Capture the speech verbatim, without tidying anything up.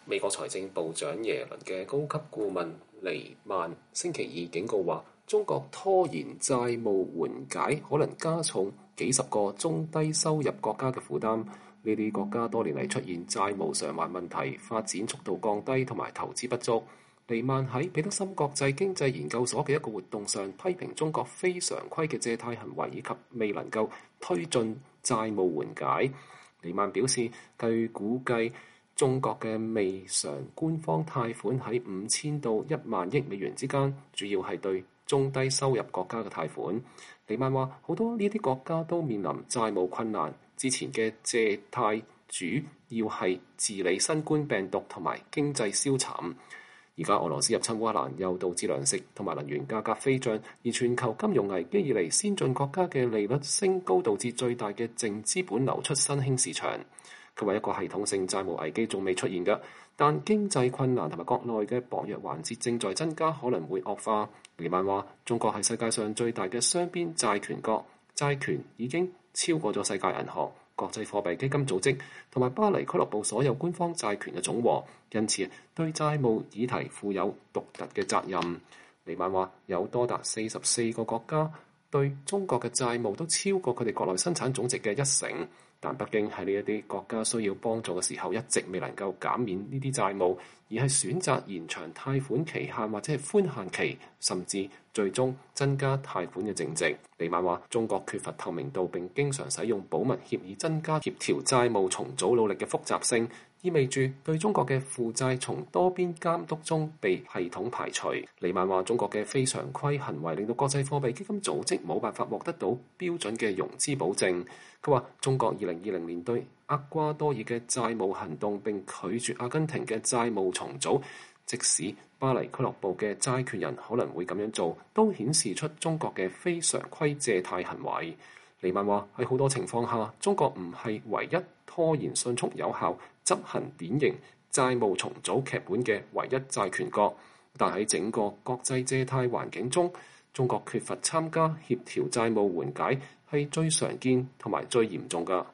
美國財政部長耶倫嘅高級顧問尼曼星期二警告話，中國拖延債務緩解可能加重幾十個中低收入國家嘅負擔。呢啲國家多年嚟出現債務償還問題、發展速度降低同埋投資不足。尼曼喺彼得森國際經濟研究所嘅一個活動上批評中國非常規嘅借貸行為以及未能夠推進債務緩解。尼曼表示，據估計，中國嘅未償官方貸款喺五千到一萬億美元之間，主要係對中低收入國家嘅貸款。尼曼話，好多呢啲國家都面臨債務困難，之前嘅借貸主要係治理新冠病毒同埋經濟消沉。而家俄羅斯入侵烏克蘭，又導致糧食同埋能源價格飛漲，而全球金融危機以嚟，先進國家嘅利率升高，導致最大嘅淨資本流出新興市場。佢話一個系統性債務危機仲未出現嘅，但經濟困難同埋國內嘅薄弱環節正在增加，可能會惡化。尼曼話：中國係世界上最大嘅雙邊債權國，債權已經超過咗世界銀行、國際貨幣基金組織同埋巴黎俱樂部所有官方債權嘅總和，因此對債務議題負有獨特嘅責任。尼曼話：有多達四十四個國家對中國嘅債務都超過佢哋國內生產總值嘅一成。但北京喺呢一啲國家需要幫助嘅時候，一直未能夠減免呢啲債務，而係選擇延長貸款期限或者係寬限期，甚至最終增加貸款嘅淨值。尼曼話：中國缺乏透明度並經常使用保密協議增加協調債務重組努力嘅複雜性，意味住對中國嘅負債從多邊監督中被系統排除。尼曼話：中國嘅非常規行為令到國際貨幣基金組織冇辦法獲得到標準嘅融資保證。佢話：中國二零二零年對厄瓜多爾嘅債務行動並拒絕阿根廷嘅債務重組，即使巴黎俱樂部嘅債權人可能會咁樣做，都顯示出中國嘅非常規借貸行為。尼曼話：喺好多情況下，中國唔係唯一拖延迅速有效執行典型債務重組劇本嘅唯一債權國，但喺整個國際借貸環境中，中國缺乏參加協調債務緩解係最常見同埋最嚴重㗎。